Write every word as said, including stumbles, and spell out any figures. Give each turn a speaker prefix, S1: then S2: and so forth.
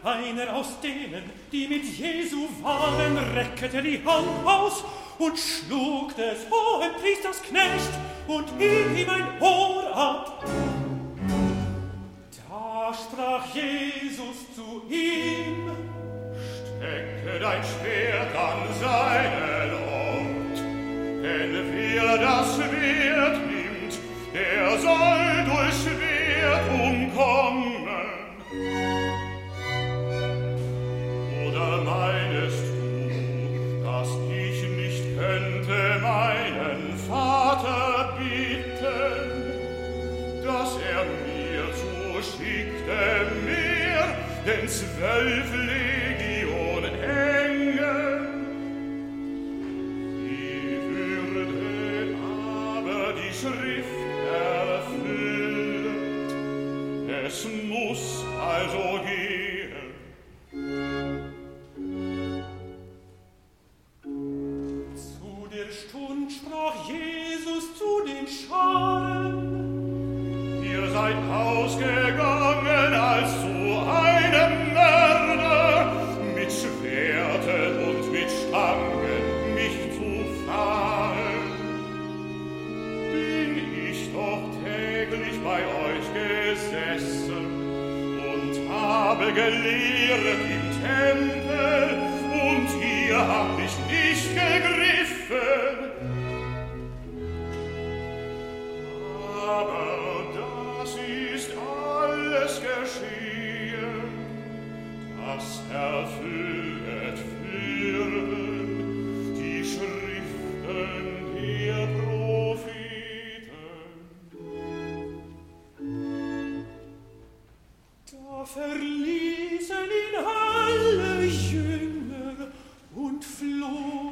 S1: Einer aus denen, die mit Jesu waren, reckte die Hand aus und schlug des hohen Priesters Knecht und hieb ihm ein Ohr ab. Da sprach Jesus zu ihm:
S2: Stecke dein Schwert an seinen Ort, denn wer das Schwert nimmt, der soll durch Schwert umkommen. Oder meinest du, dass ich nicht könnte meinen Vater bitten, dass er mir zuschickte mehr denn zwölf Legion Engel? Wie würde aber die Schrift erfüllt? Es muss also gehen.
S1: Zu der Stund sprach Jesus zu den Scharen:
S2: Ihr seid ausgegangen als zu einem Mörder, mit Schwerten und mit Stangen mich zu fallen. Bin ich doch täglich bei euch gesessen und habe gelehrt im Tempel, und ihr habt mich nicht gegriffen. Aber das ist alles geschehen, das erfüllet würden die Schriften der Propheten.
S1: Da verließen ihn alle Jünger und flohen.